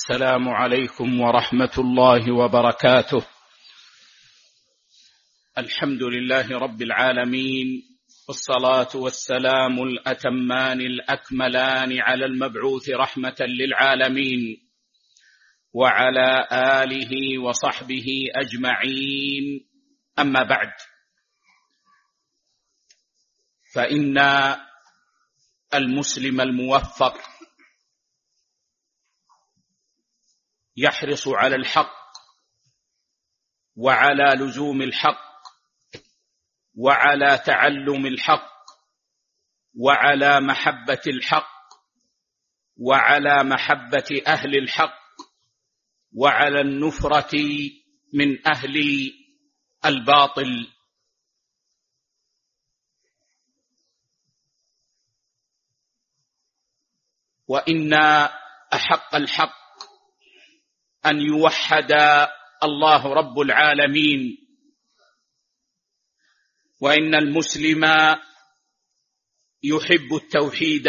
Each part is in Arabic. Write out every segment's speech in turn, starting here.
السلام عليكم ورحمة الله وبركاته. الحمد لله رب العالمين، والصلاة والسلام الأتمان الأكملان على المبعوث رحمة للعالمين وعلى آله وصحبه أجمعين. أما بعد، فإن المسلم الموفق يحرص على الحق وعلى لزوم الحق وعلى تعلم الحق وعلى محبة الحق وعلى محبة أهل الحق وعلى النفرة من أهل الباطل. وإن أحق الحق أن يوحد الله رب العالمين، وإن المسلم يحب التوحيد،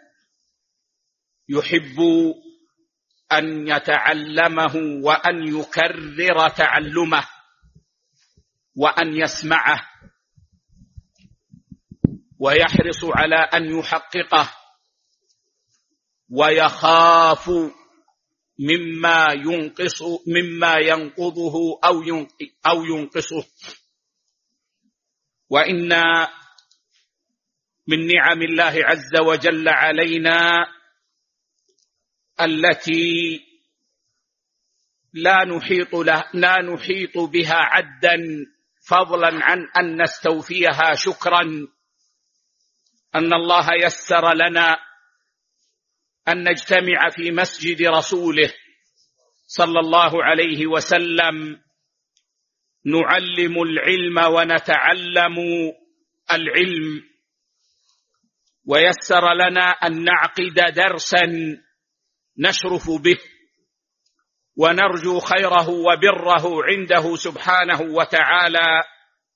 يحب أن يتعلمه وأن يكرر تعلمه وأن يسمعه، ويحرص على أن يحققه، ويخاف مما ينقضه أو ينقصه. وإن من نعم الله عز وجل علينا التي لا نحيط بها عدا، فضلا عن أن نستوفيها شكرا، أن الله يسر لنا أن نجتمع في مسجد رسوله صلى الله عليه وسلم، نعلم العلم ونتعلم العلم، ويسر لنا أن نعقد درسا نشرف به ونرجو خيره وبره عنده سبحانه وتعالى،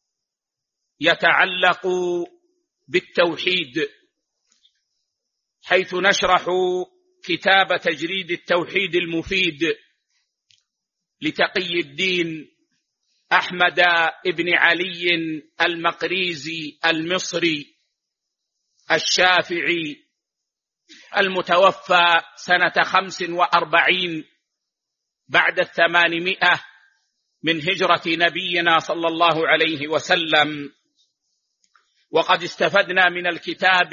يتعلق بالتوحيد، حيث نشرح كتاب تجريد التوحيد المفيد لتقي الدين أحمد بن علي المقريزي المصري الشافعي المتوفى سنة 45 بعد 800 من هجرة نبينا صلى الله عليه وسلم. وقد استفدنا من الكتاب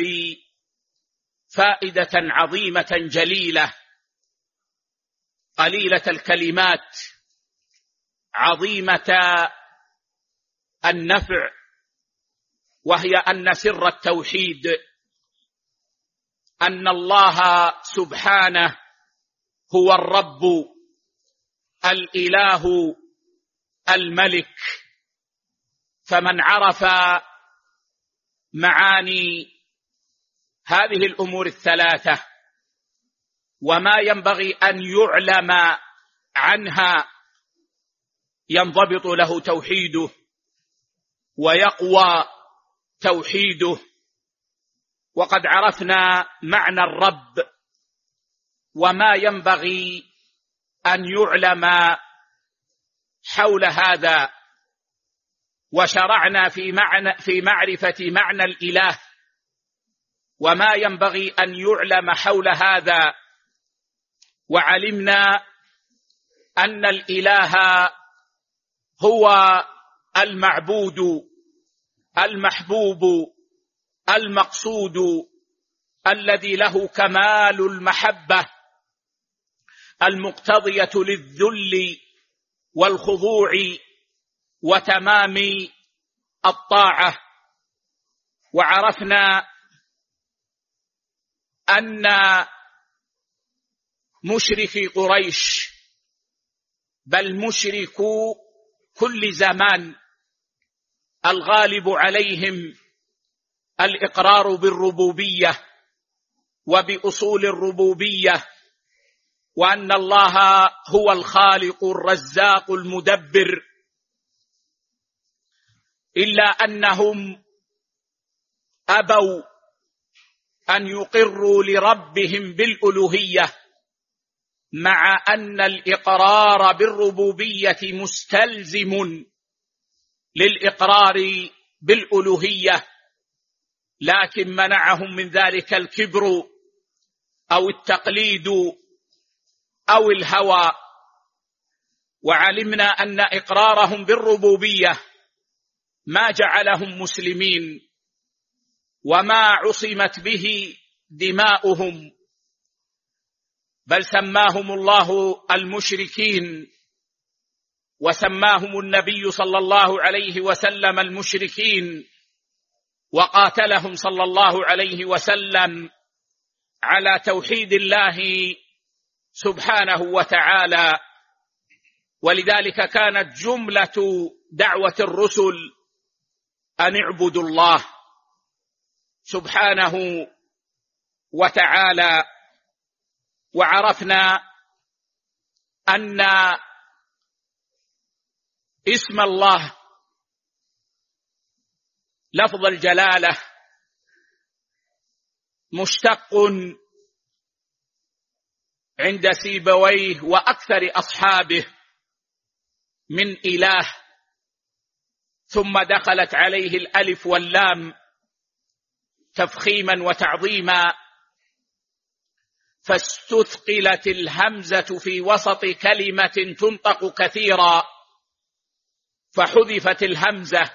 فائدة عظيمة جليلة قليلة الكلمات عظيمة النفع، وهي أن سر التوحيد أن الله سبحانه هو الرب الإله الملك، فمن عرف معاني هذه الأمور الثلاثة وما ينبغي أن يعلم عنها ينضبط له توحيده ويقوى توحيده. وقد عرفنا معنى الرب وما ينبغي أن يعلم حول هذا، وشرعنا في معرفة معنى الإله وما ينبغي أن يعلم حول هذا، وعلمنا أن الإله هو المعبود المحبوب المقصود الذي له كمال المحبة المقتضية للذل والخضوع وتمام الطاعة. وعرفنا أن مشركي قريش بل مشركو كل زمان الغالب عليهم الإقرار بالربوبية وبأصول الربوبية، وأن الله هو الخالق الرزاق المدبر، إلا أنهم أبوا أن يقروا لربهم بالألوهية، مع أن الإقرار بالربوبية مستلزم للإقرار بالألوهية، لكن منعهم من ذلك الكبر أو التقليد أو الهوى. وعلمنا أن إقرارهم بالربوبية ما جعلهم مسلمين، وما عصمت به دماؤهم، بل سماهم الله المشركين، وسماهم النبي صلى الله عليه وسلم المشركين، وقاتلهم صلى الله عليه وسلم على توحيد الله سبحانه وتعالى. ولذلك كانت جملة دعوة الرسل أن اعبدوا الله سبحانه وتعالى. وعرفنا أن اسم الله لفظ الجلالة مشتق عند سيبويه وأكثر أصحابه من إله، ثم دخلت عليه الألف واللام تفخيما وتعظيما، فاستثقلت الهمزة في وسط كلمة تنطق كثيرا، فحذفت الهمزة،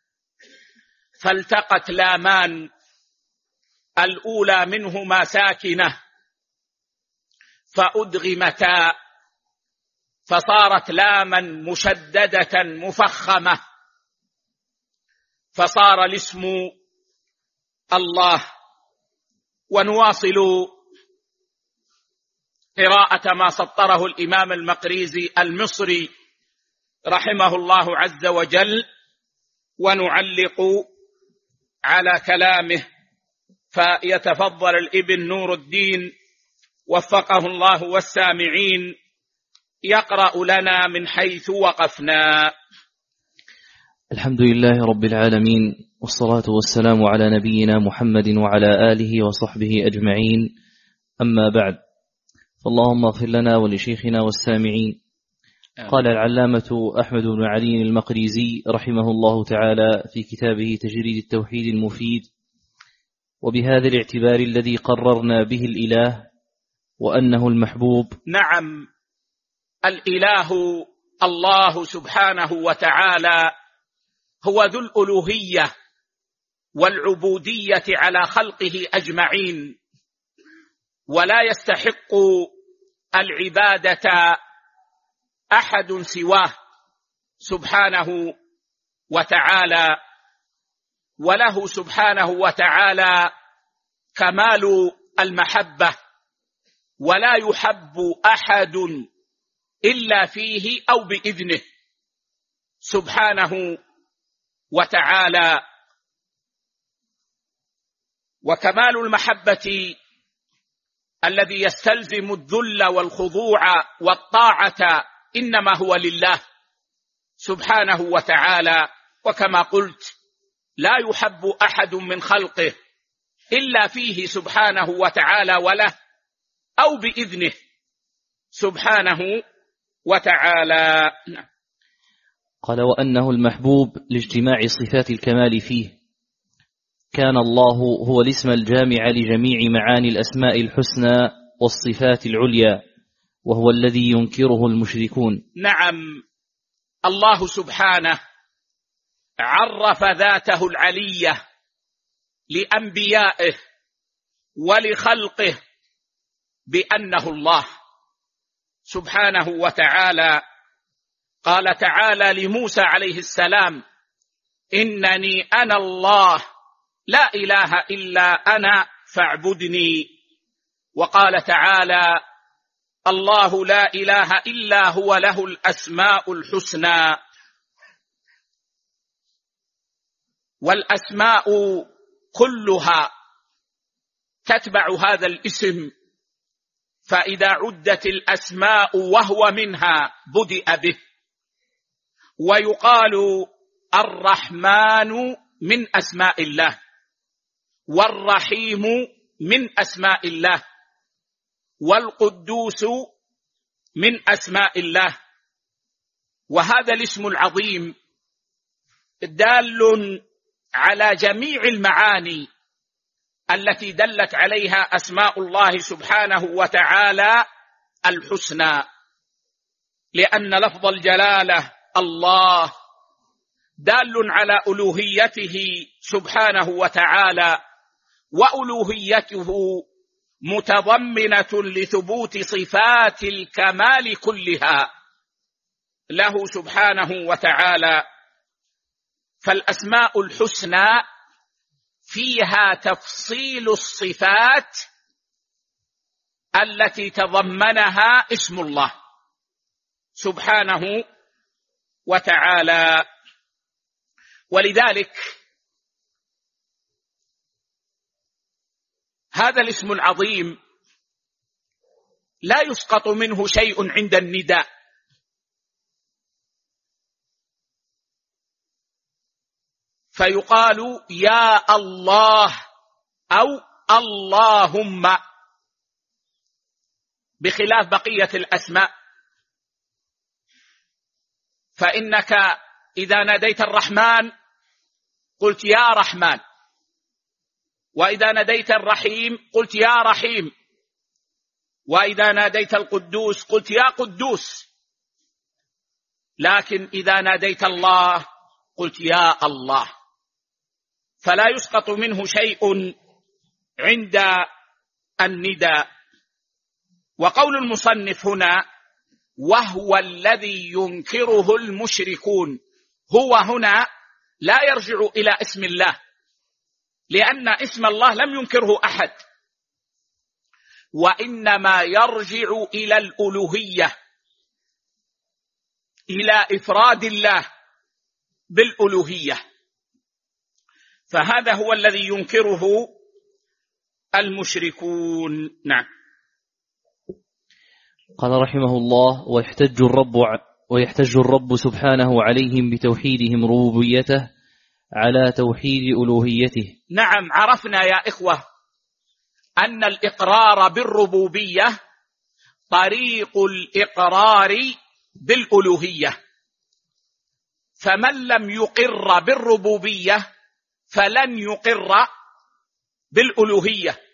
فالتقت لامان، الأولى منهما ساكنة فأدغمتا، فصارت لاما مشددة مفخمة، فصار الاسم الله. ونواصل قراءة ما سطره الإمام المقريزي المصري رحمه الله عز وجل، ونعلق على كلامه، فيتفضل الابن نور الدين وفقه الله والسامعين يقرأ لنا من حيث وقفنا. الحمد لله رب العالمين، والصلاة والسلام على نبينا محمد وعلى آله وصحبه أجمعين، أما بعد، فاللهم اغفر لنا ولشيخنا والسامعين. قال العلامة أحمد بن علي المقريزي رحمه الله تعالى في كتابه تجريد التوحيد المفيد: وبهذا الاعتبار الذي قررنا به الإله وأنه المحبوب. نعم، الإله الله سبحانه وتعالى هو ذو الألوهية والعبودية على خلقه أجمعين، ولا يستحق العبادة أحد سواه سبحانه وتعالى، وله سبحانه وتعالى كمال المحبة، ولا يحب أحد إلا فيه أو بإذنه سبحانه وتعالى. وكمال المحبة الذي يستلزم الذل والخضوع والطاعة إنما هو لله سبحانه وتعالى. وكما قلت، لا يحب أحد من خلقه إلا فيه سبحانه وتعالى وله أو بإذنه سبحانه وتعالى. قال: وأنه المحبوب لاجتماع صفات الكمال فيه. كان الله هو الاسم الجامع لجميع معاني الأسماء الحسنى والصفات العليا، وهو الذي ينكره المشركون. نعم، الله سبحانه عرف ذاته العلية لأنبيائه ولخلقه بأنه الله سبحانه وتعالى. قال تعالى لموسى عليه السلام: إنني أنا الله لا إله إلا أنا فاعبدني. وقال تعالى: الله لا إله إلا هو له الأسماء الحسنى. والأسماء كلها تتبع هذا الاسم، فإذا عدت الأسماء وهو منها بدأ به. ويقال الرحمن من أسماء الله، والرحيم من أسماء الله، والقدوس من أسماء الله. وهذا الاسم العظيم دال على جميع المعاني التي دلت عليها أسماء الله سبحانه وتعالى الحسنى، لأن لفظ الجلالة الله دال على ألوهيته سبحانه وتعالى، وألوهيته متضمنة لثبوت صفات الكمال كلها له سبحانه وتعالى. فالأسماء الحسنى فيها تفصيل الصفات التي تضمنها اسم الله سبحانه وتعالى. ولذلك هذا الاسم العظيم لا يسقط منه شيء عند النداء، فيقال يا الله أو اللهم، بخلاف بقية الأسماء، فإنك إذا ناديت الرحمن قلت يا رحمن، وإذا ناديت الرحيم قلت يا رحيم، وإذا ناديت القدوس قلت يا قدوس. لكن إذا ناديت الله قلت يا الله، فلا يسقط منه شيء عند النداء. وقول المصنف هنا وهو الذي ينكره المشركون، هو هنا لا يرجع إلى اسم الله، لأن اسم الله لم ينكره أحد، وإنما يرجع إلى الألوهية، إلى إفراد الله بالألوهية، فهذا هو الذي ينكره المشركون. نعم. قال رحمه الله ويحتج الرب سبحانه عليهم بتوحيدهم ربوبيته على توحيد ألوهيته. نعم، عرفنا يا إخوة أن الإقرار بالربوبية طريق الإقرار بالألوهية، فمن لم يقر بالربوبية فلن يقر بالألوهية.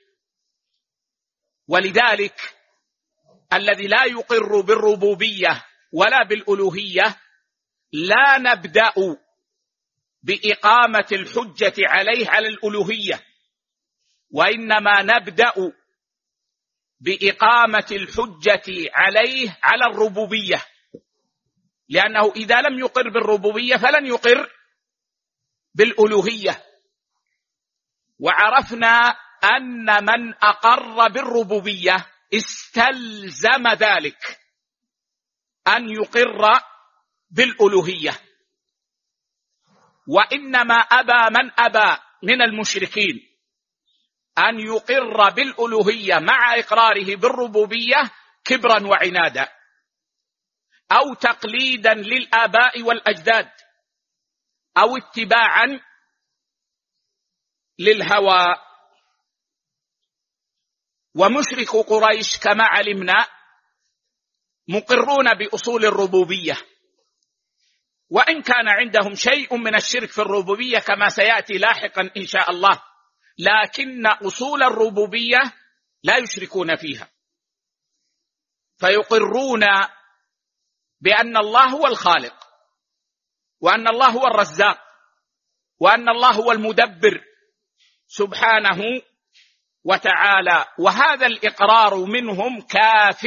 ولذلك الذي لا يقر بالربوبية ولا بالألوهية لا نبدأ بإقامة الحجة عليه على الألوهية، وإنما نبدأ بإقامة الحجة عليه على الربوبية، لأنه إذا لم يقر بالربوبية فلن يقر بالألوهية. وعرفنا أن من أقر بالربوبية استلزم ذلك أن يقر بالألوهية، وإنما أبى من أبى من المشركين أن يقر بالألوهية مع إقراره بالربوبية كبرا وعنادا، أو تقليدا للآباء والأجداد، أو اتباعا للهوى. ومشرك قريش كما علمنا مقرون بأصول الربوبية، وإن كان عندهم شيء من الشرك في الربوبية كما سيأتي لاحقا إن شاء الله، لكن أصول الربوبية لا يشركون فيها، فيقرون بأن الله هو الخالق، وأن الله هو الرزاق، وأن الله هو المدبر سبحانه وتعالى. وهذا الإقرار منهم كاف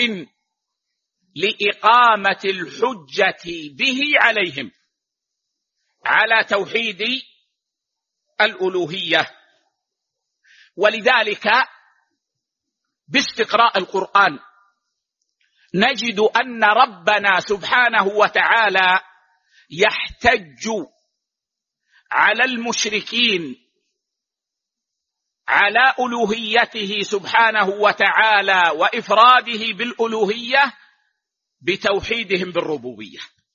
لإقامة الحجة به عليهم على توحيد الألوهية. ولذلك باستقراء القرآن نجد أن ربنا سبحانه وتعالى يحتج على المشركين على ألوهيته سبحانه وتعالى وإفراده بالألوهية بتوحيدهم بالربوبية.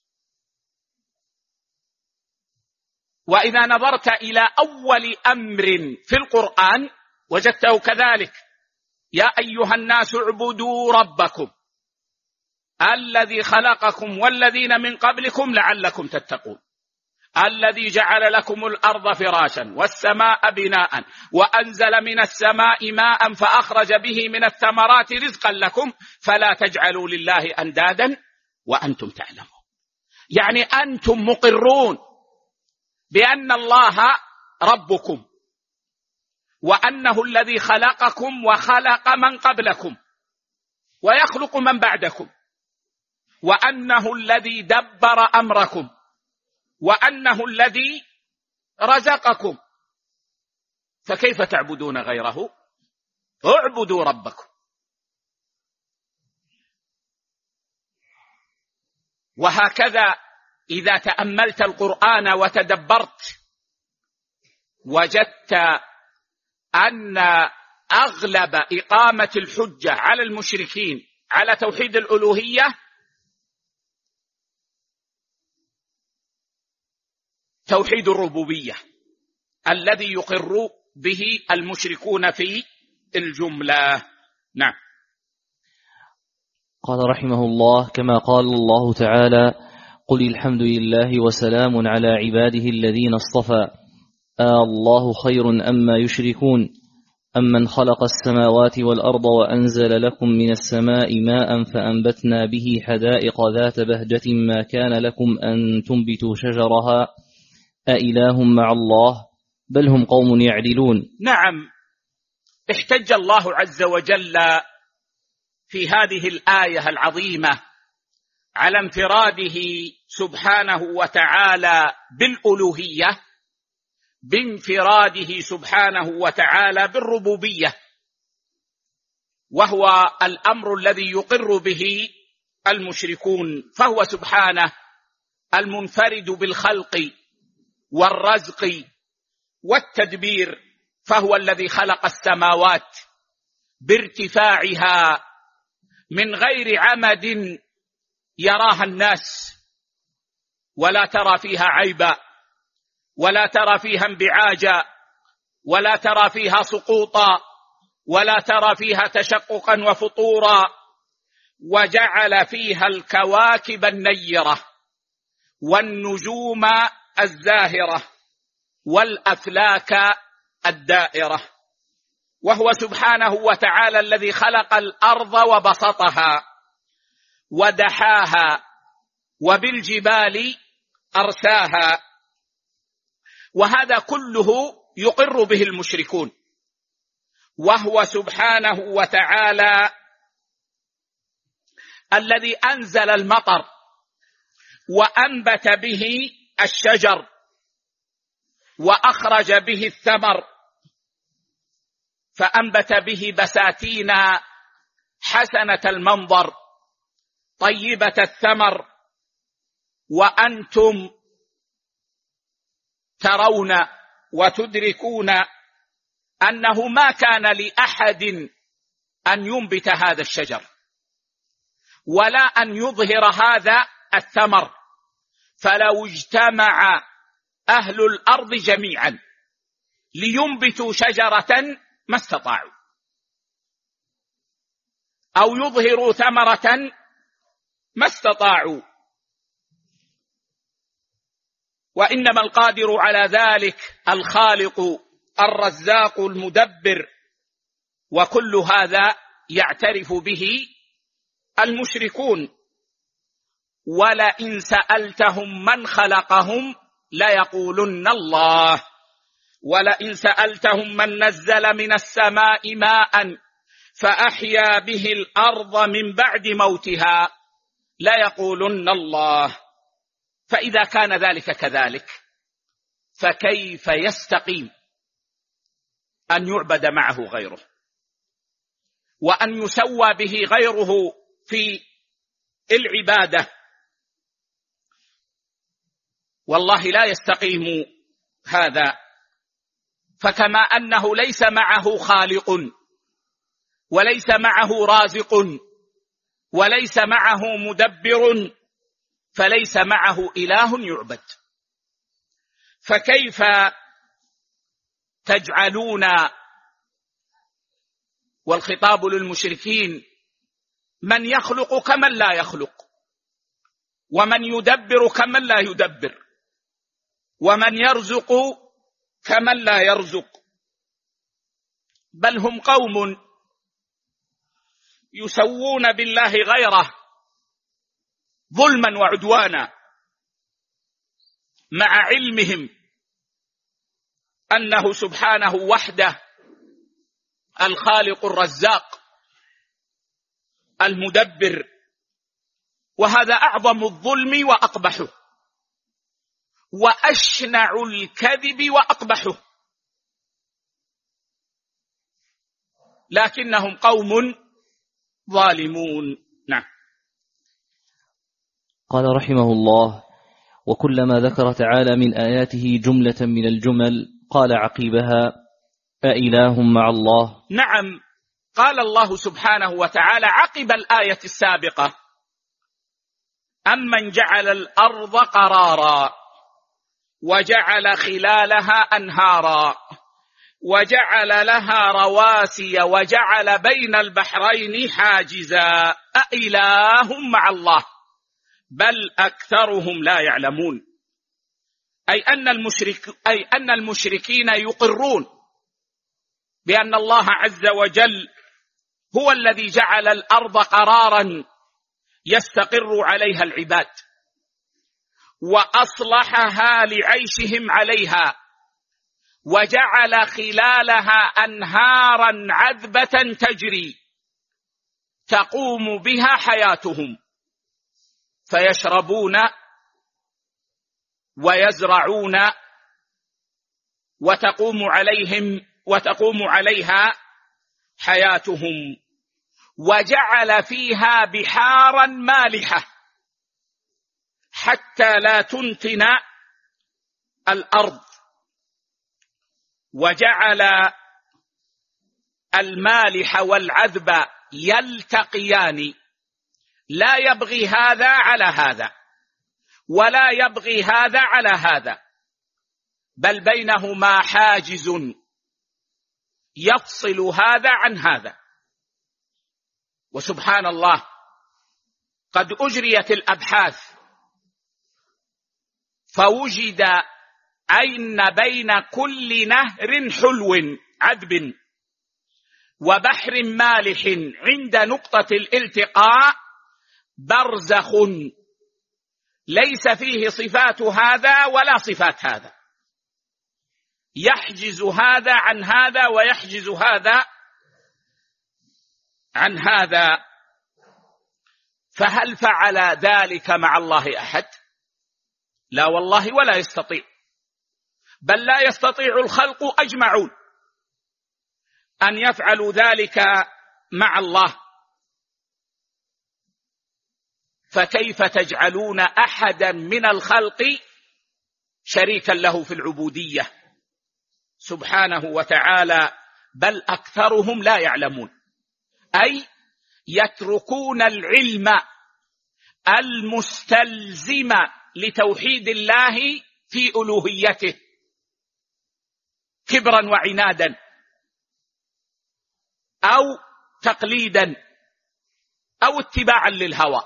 وإذا نظرت إلى أول أمر في القرآن وجدته كذلك: يا أيها الناس اعبدوا ربكم الذي خلقكم والذين من قبلكم لعلكم تتقون، الذي جعل لكم الأرض فراشا والسماء بناء وأنزل من السماء ماء فأخرج به من الثمرات رزقا لكم فلا تجعلوا لله أندادا وأنتم تعلمون. يعني أنتم مقرون بأن الله ربكم، وأنه الذي خلقكم وخلق من قبلكم ويخلق من بعدكم، وأنه الذي دبر أمركم، وأنه الذي رزقكم، فكيف تعبدون غيره؟ اعبدوا ربكم. وهكذا إذا تأملت القرآن وتدبرت وجدت أن أغلب إقامة الحجة على المشركين على توحيد الألوهية توحيد الربوبية الذي يقر به المشركون في الجملة. نعم. قال رحمه الله: كما قال الله تعالى: قل الحمد لله وسلام على عباده الذين اصطفى الله خير أما يشركون أمن خلق السماوات والأرض وأنزل لكم من السماء ماء فأنبتنا به حدائق ذات بهجة ما كان لكم أن تنبتوا شجرها أإله مع الله بل هم قوم يعدلون. نعم، احتج الله عز وجل في هذه الآية العظيمة على انفراده سبحانه وتعالى بالألوهية بانفراده سبحانه وتعالى بالربوبية، وهو الأمر الذي يقر به المشركون، فهو سبحانه المنفرد بالخلق والرزق والتدبير، فهو الذي خلق السماوات بارتفاعها من غير عمد يراها الناس ولا ترى فيها عيبا ولا ترى فيها انبعاجا ولا ترى فيها سقوطا ولا ترى فيها تشققا وفطورا، وجعل فيها الكواكب النيرة والنجوم الزاهرة والأفلاك الدائرة، وهو سبحانه وتعالى الذي خلق الأرض وبسطها ودحاها وبالجبال أرساها، وهذا كله يقر به المشركون. وهو سبحانه وتعالى الذي أنزل المطر وأنبت به الشجر وأخرج به الثمر، فأنبت به بساتين حسنة المنظر طيبة الثمر، وأنتم ترون وتدركون أنه ما كان لأحد أن ينبت هذا الشجر ولا أن يظهر هذا الثمر، فلو اجتمع أهل الأرض جميعا لينبتوا شجرة ما استطاعوا، أو يظهروا ثمرة ما استطاعوا، وإنما القادر على ذلك الخالق الرزاق المدبر، وكل هذا يعترف به المشركون. ولئن سألتهم من خلقهم ليقولن الله، ولئن سألتهم من نزل من السماء ماء فأحيا به الأرض من بعد موتها ليقولن الله. فإذا كان ذلك كذلك فكيف يستقيم أن يعبد معه غيره وأن يسوى به غيره في العبادة؟ والله لا يستقيم هذا. فكما أنه ليس معه خالق وليس معه رازق وليس معه مدبر فليس معه إله يعبد. فكيف تجعلون، والخطاب للمشركين، من يخلق كمن لا يخلق، ومن يدبر كمن لا يدبر، ومن يرزق كمن لا يرزق، بل هم قوم يسوون بالله غيره ظلما وعدوانا، مع علمهم أنه سبحانه وحده الخالق الرزاق المدبر، وهذا أعظم الظلم وأقبحه، وأشنع الكذب وأقبحه، لكنهم قوم ظالمون. نعم. قال رحمه الله: وكلما ذكر تعالى من آياته جملة من الجمل قال عقيبها: أإله مع الله؟ نعم، قال الله سبحانه وتعالى عقب الآية السابقة: أمن جعل الأرض قرارا وجعل خلالها أنهارا وجعل لها رواسي وجعل بين البحرين حاجزا أإله مع الله بل أكثرهم لا يعلمون. أي أن المشركين يقرون بأن الله عز وجل هو الذي جعل الأرض قرارا يستقر عليها العباد، وأصلحها لعيشهم عليها، وجعل خلالها أنهارا عذبة تجري تقوم بها حياتهم، فيشربون ويزرعون وتقوم عليها حياتهم، وجعل فيها بحارا مالحة حتى لا تنتن الأرض، وجعل المالح والعذب يلتقيان، لا يبغي هذا على هذا ولا يبغي هذا على هذا، بل بينهما حاجز يفصل هذا عن هذا. وسبحان الله، قد أجريت الأبحاث فوجد أن بين كل نهر حلو عذب وبحر مالح عند نقطة الالتقاء برزخ ليس فيه صفات هذا ولا صفات هذا، يحجز هذا عن هذا ويحجز هذا عن هذا. فهل فعل ذلك مع الله أحد؟ لا والله، ولا يستطيع، بل لا يستطيع الخلق أجمعون أن يفعلوا ذلك مع الله، فكيف تجعلون أحدا من الخلق شريكا له في العبودية سبحانه وتعالى؟ بل أكثرهم لا يعلمون، أي يتركون العلم المستلزم لتوحيد الله في ألوهيته كبرا وعنادا أو تقليدا أو اتباعا للهوى.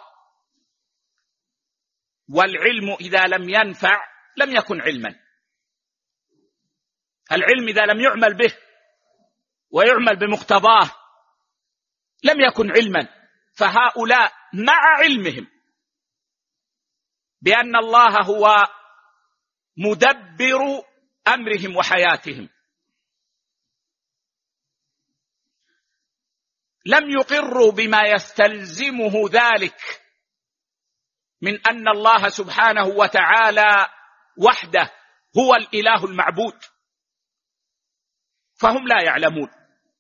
والعلم إذا لم ينفع لم يكن علما، العلم إذا لم يعمل به ويعمل بمقتضاه لم يكن علما. فهؤلاء مع علمهم بأن الله هو مدبر أمرهم وحياتهم لم يقروا بما يستلزمه ذلك من أن الله سبحانه وتعالى وحده هو الإله المعبود، فهم لا يعلمون.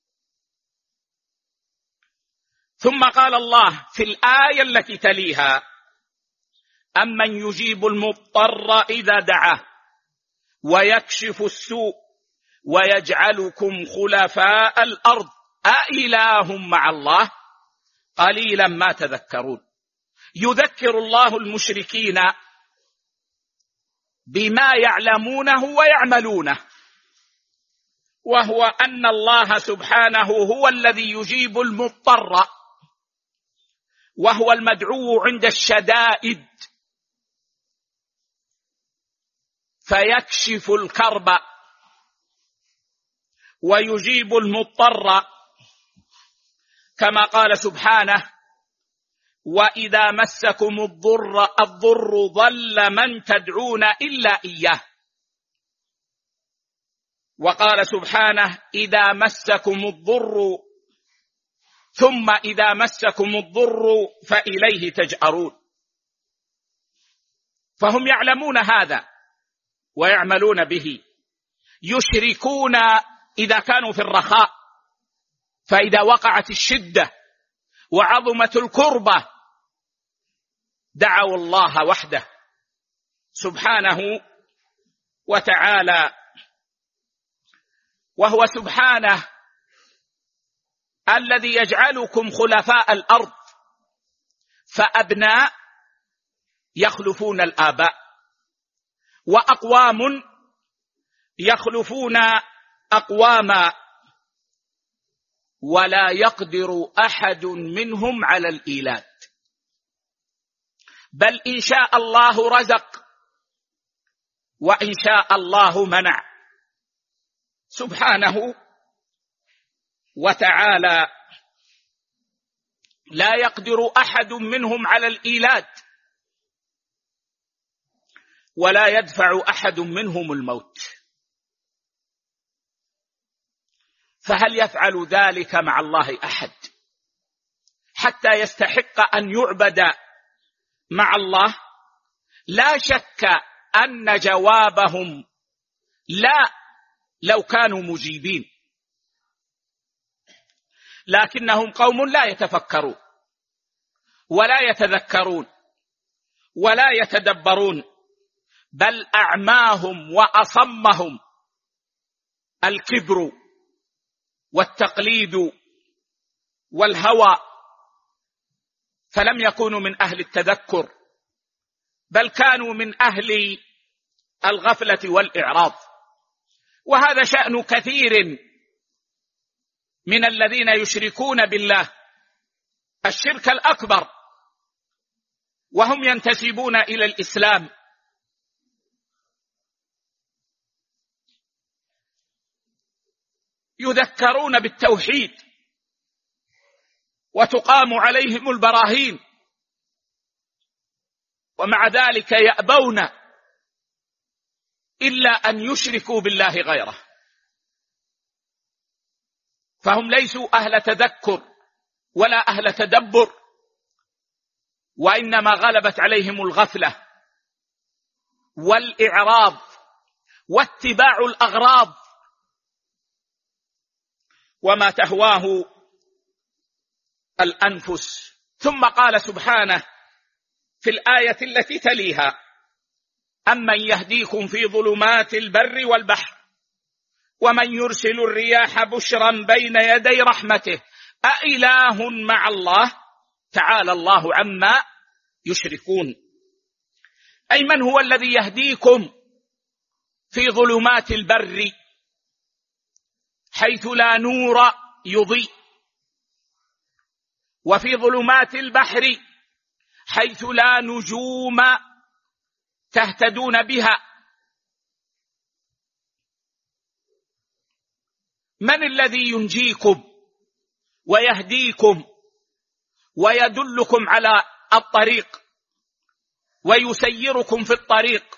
ثم قال الله في الآية التي تليها: أمن يجيب المضطر إذا دعاه ويكشف السوء ويجعلكم خلفاء الأرض أإله مع الله قليلا ما تذكرون. يذكر الله المشركين بما يعلمونه ويعملونه، وهو أن الله سبحانه هو الذي يجيب المضطر، وهو المدعو عند الشدائد فيكشف الكرب ويجيب المضطر، كما قال سبحانه: وإذا مسكم الضر ضل من تدعون إلا إياه. وقال سبحانه: إذا مسكم الضر ثم إذا مسكم الضر فإليه تجأرون. فهم يعلمون هذا ويعملون به، يشركون إذا كانوا في الرخاء، فإذا وقعت الشدة وعظمت الكربة دعوا الله وحده سبحانه وتعالى. وهو سبحانه الذي يجعلكم خلفاء الأرض، فأبناء يخلفون الآباء، وأقوام يخلفون أقواما، ولا يقدر أحد منهم على الإيلاد، بل إن شاء الله رزق وإن شاء الله منع سبحانه وتعالى. لا يقدر أحد منهم على الإيلاد، ولا يدفع أحد منهم الموت. فهل يفعل ذلك مع الله أحد حتى يستحق أن يعبد مع الله؟ لا شك أن جوابهم لا، لو كانوا مجيبين، لكنهم قوم لا يتفكرون ولا يتذكرون ولا يتدبرون، بل أعماهم وأصمهم الكبر والتقليد والهوى، فلم يكونوا من أهل التذكر، بل كانوا من أهل الغفلة والإعراض. وهذا شأن كثير من الذين يشركون بالله الشرك الأكبر وهم ينتسبون إلى الإسلام. يذكرون بالتوحيد وتقام عليهم البراهين، ومع ذلك يأبون إلا أن يشركوا بالله غيره. فهم ليسوا أهل تذكر ولا أهل تدبر، وإنما غلبت عليهم الغفلة والإعراض واتباع الأغراض وما تهواه الأنفس. ثم قال سبحانه في الآية التي تليها: أمن يهديكم في ظلمات البر والبحر ومن يرسل الرياح بشرا بين يدي رحمته أإله مع الله تعالى الله عما يشركون. أي من هو الذي يهديكم في ظلمات البر حيث لا نور يضيء، وفي ظلمات البحر حيث لا نجوم تهتدون بها؟ من الذي ينجيكم ويهديكم ويدلكم على الطريق ويسيركم في الطريق؟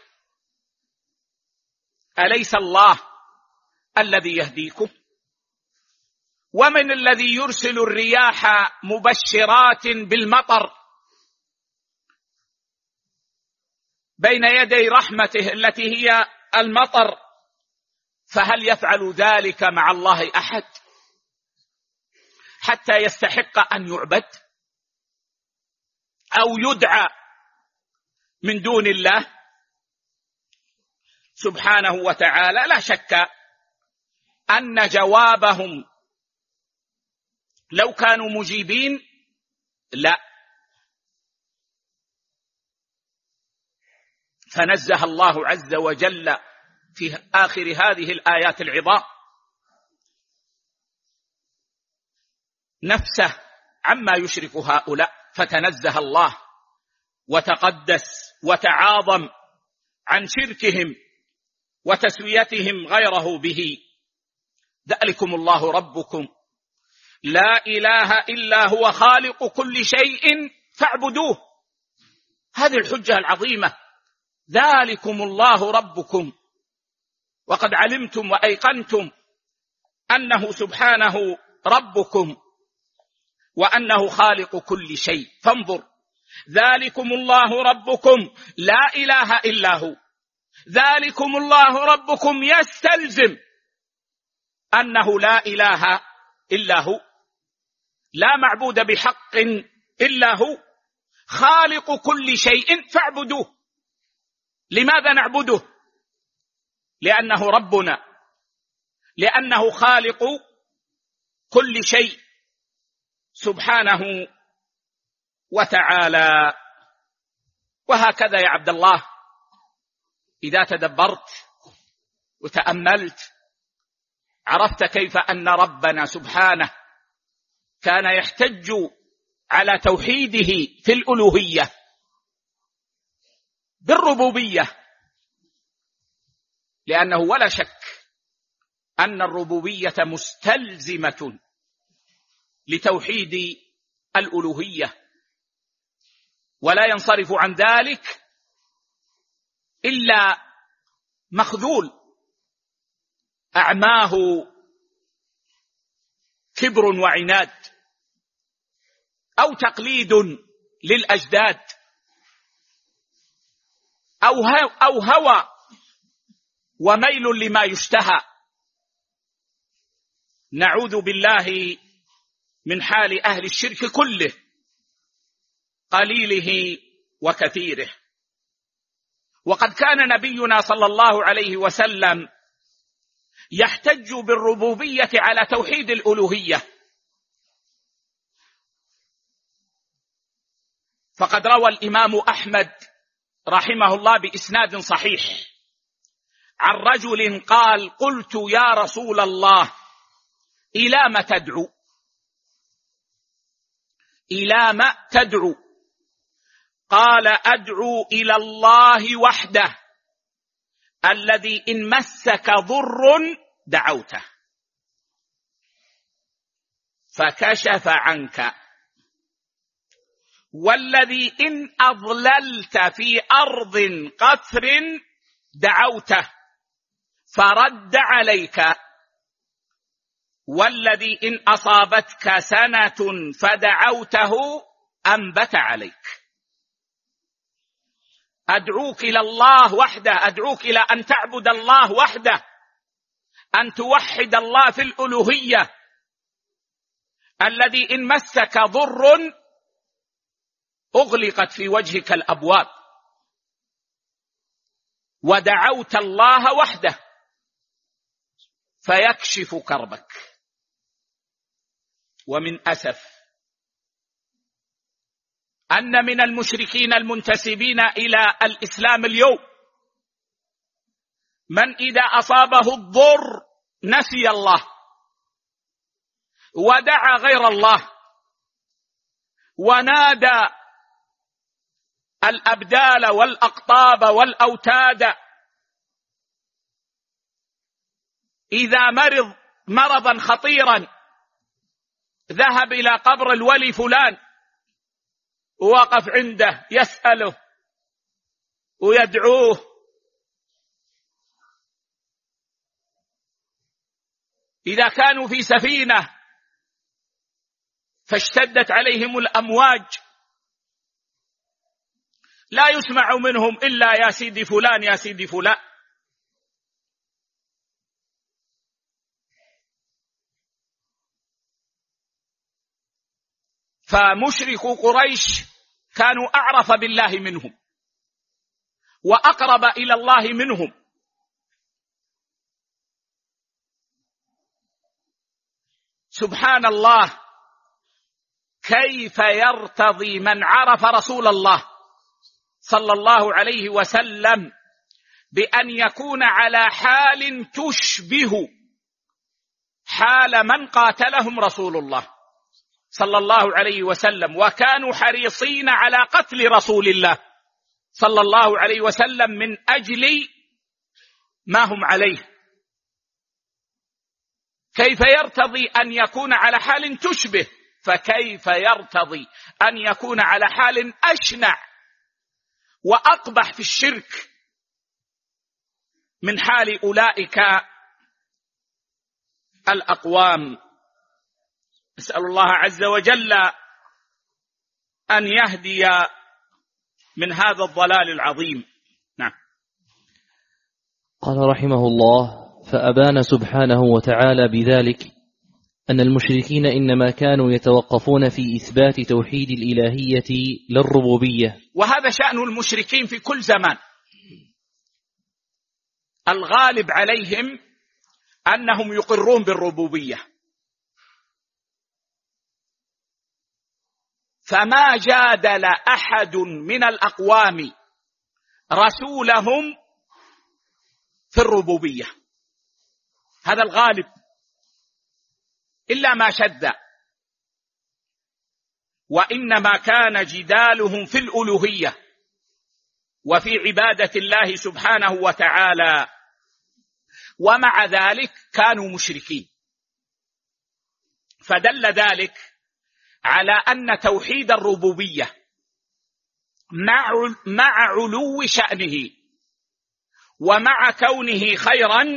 أليس الله الذي يهديكم؟ ومن الذي يرسل الرياح مبشرات بالمطر بين يدي رحمته التي هي المطر؟ فهل يفعل ذلك مع الله أحد حتى يستحق أن يعبد أو يدعى من دون الله سبحانه وتعالى؟ لا شك أن جوابهم لو كانوا مجيبين لا. فنزه الله عز وجل في آخر هذه الآيات العظام نفسه عما يشرك هؤلاء، فتنزه الله وتقدس وتعاظم عن شركهم وتسويتهم غيره به. ذلكم الله ربكم لا إله إلا هو خالق كل شيء فاعبدوه. هذه الحجة العظيمة، ذلكم الله ربكم، وقد علمتم وأيقنتم أنه سبحانه ربكم وأنه خالق كل شيء. فانظر، ذلكم الله ربكم لا إله إلا هو، ذلكم الله ربكم يستلزم أنه لا إله إلا هو، لا معبود بحق إلا هو، خالق كل شيء فاعبدوه. لماذا نعبده؟ لأنه ربنا، لأنه خالق كل شيء سبحانه وتعالى. وهكذا يا عبد الله، إذا تدبرت وتأملت عرفت كيف أن ربنا سبحانه كان يحتج على توحيده في الألوهية بالربوبية، لأنه ولا شك أن الربوبية مستلزمة لتوحيد الألوهية، ولا ينصرف عن ذلك إلا مخذول أعماه كبر وعناد أو تقليد للأجداد أو هوى وميل لما يشتهى. نعوذ بالله من حال أهل الشرك كله، قليله وكثيره. وقد كان نبينا صلى الله عليه وسلم يحتج بالربوبية على توحيد الألوهية، فقد روى الإمام أحمد رحمه الله بإسناد صحيح عن رجل قال: قلت يا رسول الله إلى ما تدعو؟ إلى ما تدعو؟ قال: أدعو إلى الله وحده الذي إن مسك ضر دعوته فكشف عنك، والذي إن أضللت في أرض قفر دعوته فرد عليك، والذي إن أصابتك سنة فدعوته أنبت عليك. أدعوك إلى الله وحده، أدعوك إلى أن تعبد الله وحده، أن توحد الله في الألوهية، الذي إن مسك ضر أغلقت في وجهك الأبواب ودعوت الله وحده فيكشف كربك. ومن أسف أن من المشركين المنتسبين إلى الإسلام اليوم من إذا أصابه الضر نسي الله ودعا غير الله ونادى الأبدال والأقطاب والأوتاد. إذا مرض مرضا خطيرا ذهب إلى قبر الولي فلان ووقف عنده يسأله ويدعوه. إذا كانوا في سفينة فاشتدت عليهم الأمواج لا يسمع منهم إلا يا سيدي فلان يا سيدي فلان. فمشركو قريش كانوا أعرف بالله منهم وأقرب إلى الله منهم، سبحان الله كيف يرتضي من عرف رسول الله صلى الله عليه وسلم بأن يكون على حال تشبه حال من قاتلهم رسول الله صلى الله عليه وسلم، وكانوا حريصين على قتل رسول الله صلى الله عليه وسلم من أجل ما هم عليه، كيف يرتضي أن يكون على حال تشبه، فكيف يرتضي أن يكون على حال أشنع وأقبح في الشرك من حال أولئك الأقوام. أسأل الله عز وجل أن يهدي من هذا الضلال العظيم. نعم. قال رحمه الله: فأبان سبحانه وتعالى بذلك أن المشركين إنما كانوا يتوقفون في إثبات توحيد الإلهية للربوبية، وهذا شأن المشركين في كل زمان، الغالب عليهم أنهم يقرون بالربوبية، فما جادل أحد من الأقوام رسولهم في الربوبية، هذا الغالب، إلا ما شد، وإنما كان جدالهم في الألوهية وفي عبادة الله سبحانه وتعالى، ومع ذلك كانوا مشركين. فدل ذلك على أن توحيد الربوبية مع علو شأنه ومع كونه خيرا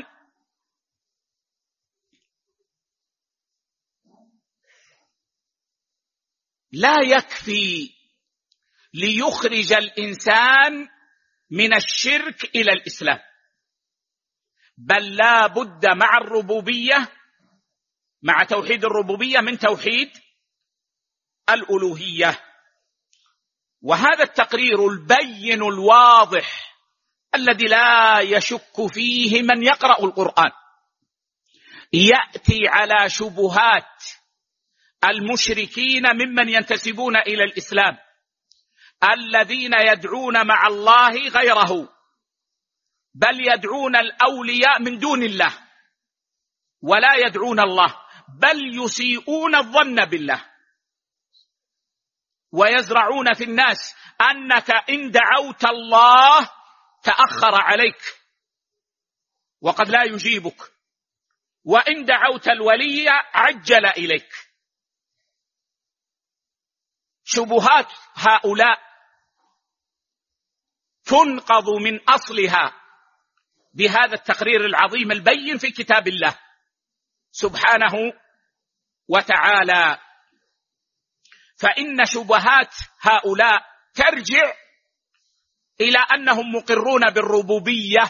لا يكفي ليخرج الإنسان من الشرك إلى الإسلام، بل لا بد مع الربوبية، مع توحيد الربوبية، من توحيد الألوهية. وهذا التقرير البين الواضح الذي لا يشك فيه من يقرأ القرآن يأتي على شبهات المشركين ممن ينتسبون إلى الإسلام، الذين يدعون مع الله غيره، بل يدعون الأولياء من دون الله ولا يدعون الله، بل يسيئون الظن بالله، ويزرعون في الناس أنك إن دعوت الله تأخر عليك وقد لا يجيبك، وإن دعوت الولي عجل إليك. شبهات هؤلاء تنقض من أصلها بهذا التقرير العظيم البين في كتاب الله سبحانه وتعالى. فإن شبهات هؤلاء ترجع إلى أنهم مقرون بالربوبية،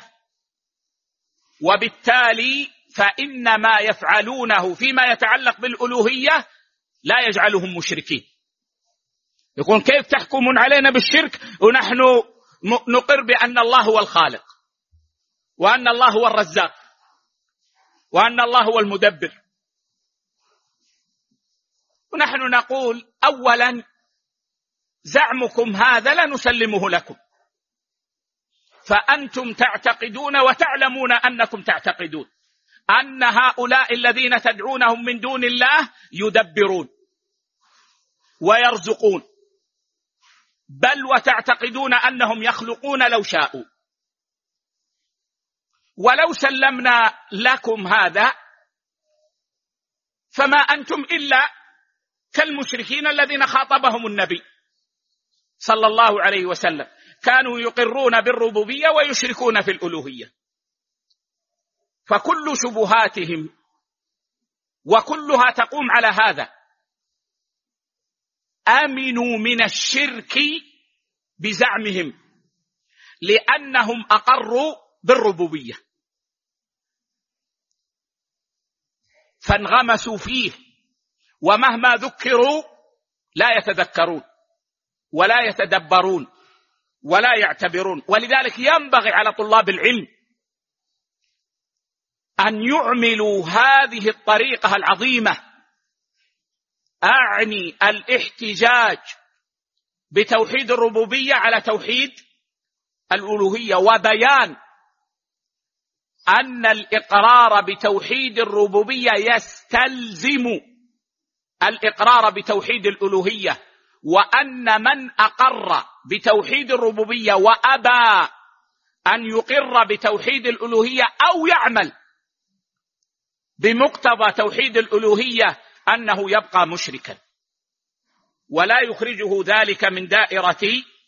وبالتالي فإن ما يفعلونه فيما يتعلق بالألوهية لا يجعلهم مشركين. يقول كيف تحكمون علينا بالشرك ونحن نقر بأن الله هو الخالق، وأن الله هو الرزاق، وأن الله هو المدبر؟ ونحن نقول أولا زعمكم هذا لا نسلمه لكم، فأنتم تعتقدون وتعلمون أنكم تعتقدون أن هؤلاء الذين تدعونهم من دون الله يدبرون ويرزقون، بل وتعتقدون أنهم يخلقون لو شاءوا. ولو سلمنا لكم هذا فما أنتم إلا كالمشركين الذين خاطبهم النبي صلى الله عليه وسلم، كانوا يقرون بالربوبية ويشركون في الألوهية. فكل شبهاتهم وكلها تقوم على هذا، آمنوا من الشرك بزعمهم لأنهم أقروا بالربوبية فانغمسوا فيه، ومهما ذكروا لا يتذكرون ولا يتدبرون ولا يعتبرون. ولذلك ينبغي على طلاب العلم أن يعملوا هذه الطريقة العظيمة، أعني الاحتجاج بتوحيد الربوبية على توحيد الألوهية، وبيان أن الإقرار بتوحيد الربوبية يستلزم الإقرار بتوحيد الألوهية، وأن من أقر بتوحيد الربوبية وأبى أن يقر بتوحيد الألوهية أو يعمل بمقتضى توحيد الألوهية أنه يبقى مشركا، ولا يخرجه ذلك من دائرة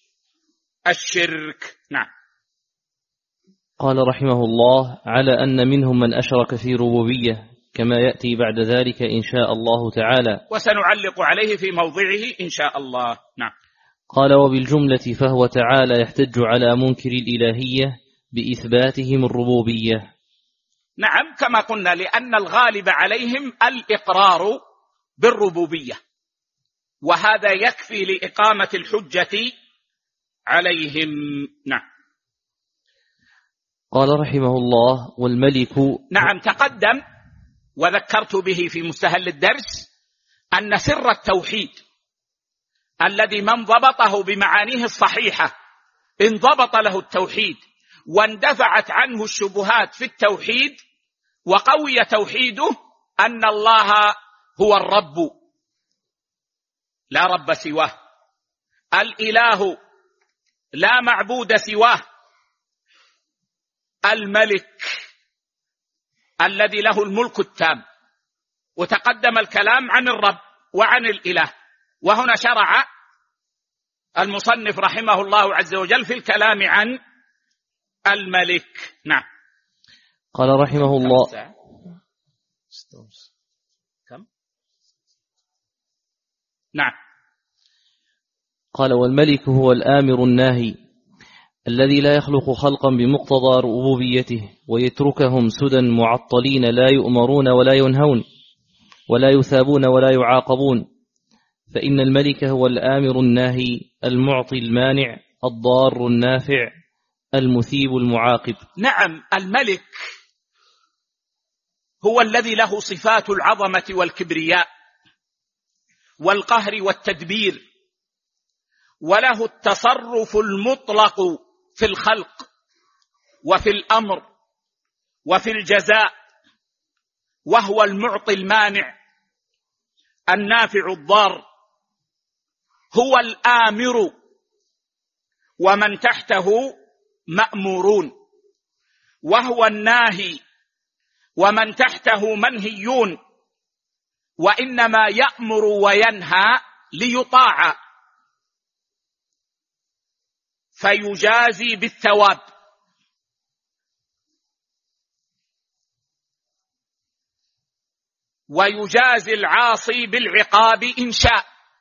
الشرك. نعم. قال رحمه الله: على أن منهم من أشرك في ربوبية، كما يأتي بعد ذلك إن شاء الله تعالى، وسنعلق عليه في موضعه إن شاء الله. نعم. قال: وبالجملة فهو تعالى يحتج على منكر الإلهية بإثباتهم الربوبية. نعم، كما قلنا، لأن الغالب عليهم الإقرار بالربوبية، وهذا يكفي لإقامة الحجة عليهم. نعم. قال رحمه الله: والملك. نعم، تقدم وذكرت به في مستهل الدرس أن سر التوحيد الذي من ضبطه بمعانيه الصحيحة انضبط له التوحيد واندفعت عنه الشبهات في التوحيد وقوي توحيده، أن الله هو الرب لا رب سواه، الإله لا معبود سواه، الملك الذي له الملك التام. وتقدم الكلام عن الرب وعن الإله، وهنا شرع المصنف رحمه الله عز وجل في الكلام عن الملك. نعم. قال رحمه الله: كم؟ نعم. قال: والملك هو الآمر الناهي الذي لا يخلق خلقا بمقتضى ربوبيته ويتركهم سدى معطلين لا يؤمرون ولا ينهون ولا يثابون ولا يعاقبون، فإن الملك هو الآمر الناهي المعطي المانع الضار النافع المثيب المعاقب. نعم، الملك هو الذي له صفات العظمة والكبرياء والقهر والتدبير، وله التصرف المطلق في الخلق وفي الأمر وفي الجزاء، وهو المعطي المانع النافع الضار، هو الآمر ومن تحته مأمورون، وهو الناهي ومن تحته منهيون، وإنما يأمر وينهى ليطاع فيجازي بالثواب، ويجازي العاصي بالعقاب إن شاء.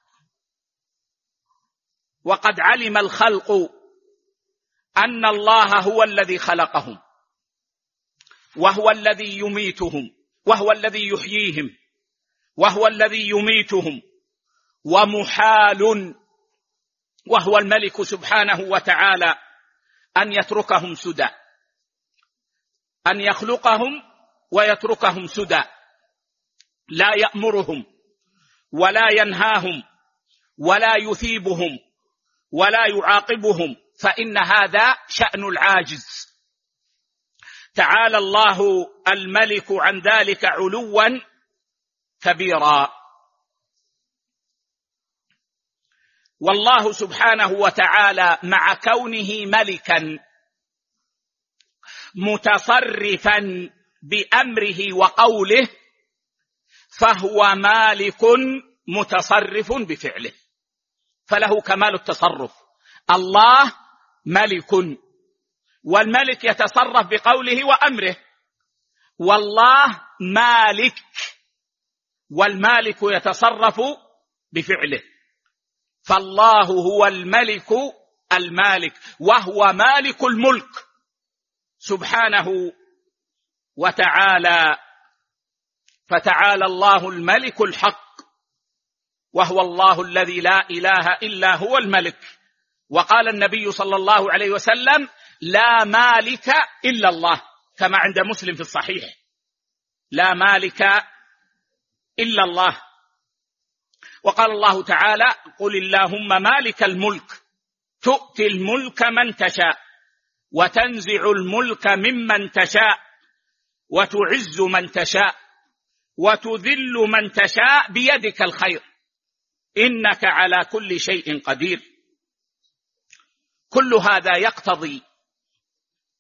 وقد علم الخلق أن الله هو الذي خلقهم، وهو الذي يميتهم، وهو الذي يحييهم، وهو الذي يميتهم، ومحال وهو الملك سبحانه وتعالى أن يتركهم سدى، أن يخلقهم ويتركهم سدى، لا يأمرهم ولا ينهاهم ولا يثيبهم ولا يعاقبهم، فإن هذا شأن العاجز. تعالى الله الملك عن ذلك علوا كبيرا. والله سبحانه وتعالى مع كونه ملكا متصرفا بأمره وقوله، فهو مالك متصرف بفعله، فله كمال التصرف. الله ملك، والملك يتصرف بقوله وأمره، والله مالك، والمالك يتصرف بفعله، فالله هو الملك المالك، وهو مالك الملك سبحانه وتعالى. فتعالى الله الملك الحق، وهو الله الذي لا إله إلا هو الملك. وقال النبي صلى الله عليه وسلم: لا مالك إلا الله، كما عند مسلم في الصحيح: لا مالك إلا الله. وقال الله تعالى: قل اللهم مالك الملك تؤتي الملك من تشاء وتنزع الملك ممن تشاء وتعز من تشاء وتذل من تشاء بيدك الخير إنك على كل شيء قدير. كل هذا يقتضي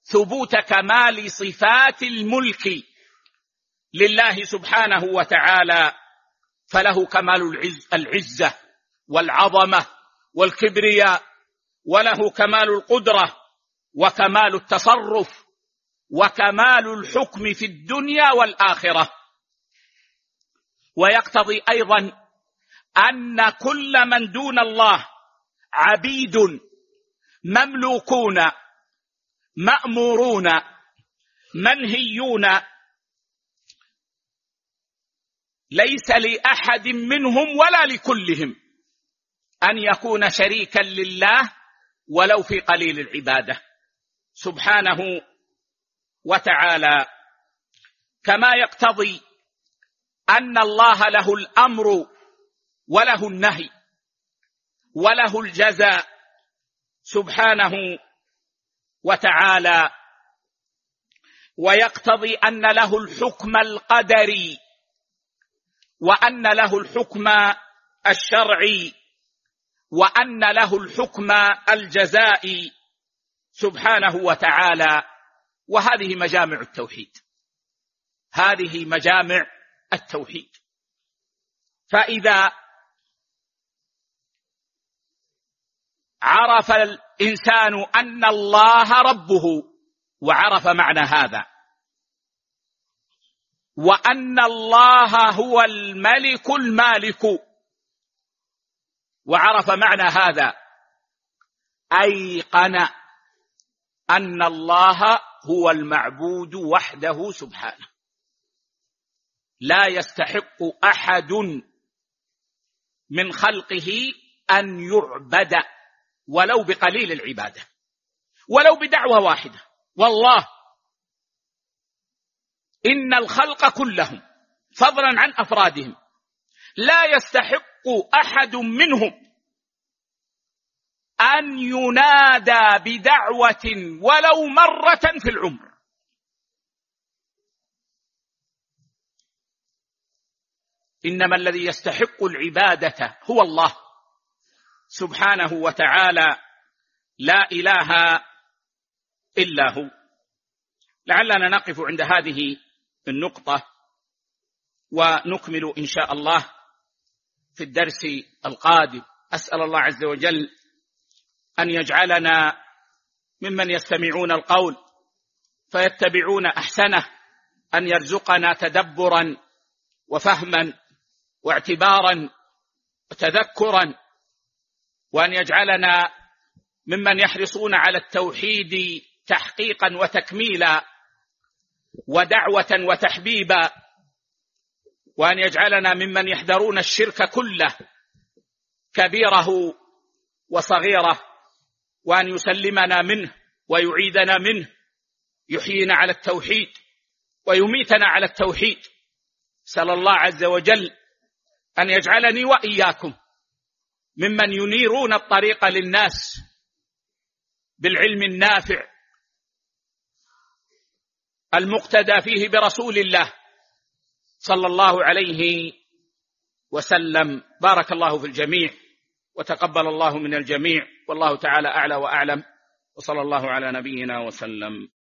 ثبوت كمال صفات الملك لله سبحانه وتعالى، فله كمال العزة والعظمة والكبرياء، وله كمال القدرة وكمال التصرف وكمال الحكم في الدنيا والآخرة. ويقتضي أيضا أن كل من دون الله عبيد مملوكون مأمورون منهيون، ليس لأحد منهم ولا لكلهم أن يكون شريكا لله ولو في قليل العبادة سبحانه وتعالى. كما يقتضي أن الله له الأمر وله النهي وله الجزاء سبحانه وتعالى، ويقتضي أن له الحكم القدري وأن له الحكم الشرعي وأن له الحكم الجزائي سبحانه وتعالى. وهذه مجامع التوحيد، هذه مجامع التوحيد. فإذا عرف الإنسان أن الله ربه وعرف معنى هذا، وأن الله هو الملك المالك وعرف معنى هذا، أيقن أن الله هو المعبود وحده سبحانه، لا يستحق أحد من خلقه أن يعبد ولو بقليل العبادة، ولو بدعوة واحدة. والله إن الخلق كلهم فضلا عن أفرادهم لا يستحق أحد منهم أن ينادى بدعوة ولو مرة في العمر. إنما الذي يستحق العبادة هو الله سبحانه وتعالى، لا إله إلا هو. لعلنا نقف عند هذه النقطة ونكمل إن شاء الله في الدرس القادم. أسأل الله عز وجل أن يجعلنا ممن يستمعون القول فيتبعون أحسنه، أن يرزقنا تدبرا وفهما واعتبارا وتذكرا، وأن يجعلنا ممن يحرصون على التوحيد تحقيقا وتكميلا ودعوة وتحبيبا، وأن يجعلنا ممن يحذرون الشرك كله كبيره وصغيره، وأن يسلمنا منه ويعيدنا منه، يحيينا على التوحيد ويميتنا على التوحيد. سأل الله عز وجل أن يجعلني وإياكم ممن ينيرون الطريق للناس بالعلم النافع المقتدى فيه برسول الله صلى الله عليه وسلم. بارك الله في الجميع وتقبل الله من الجميع، والله تعالى أعلى وأعلم، وصلى الله على نبينا وسلم.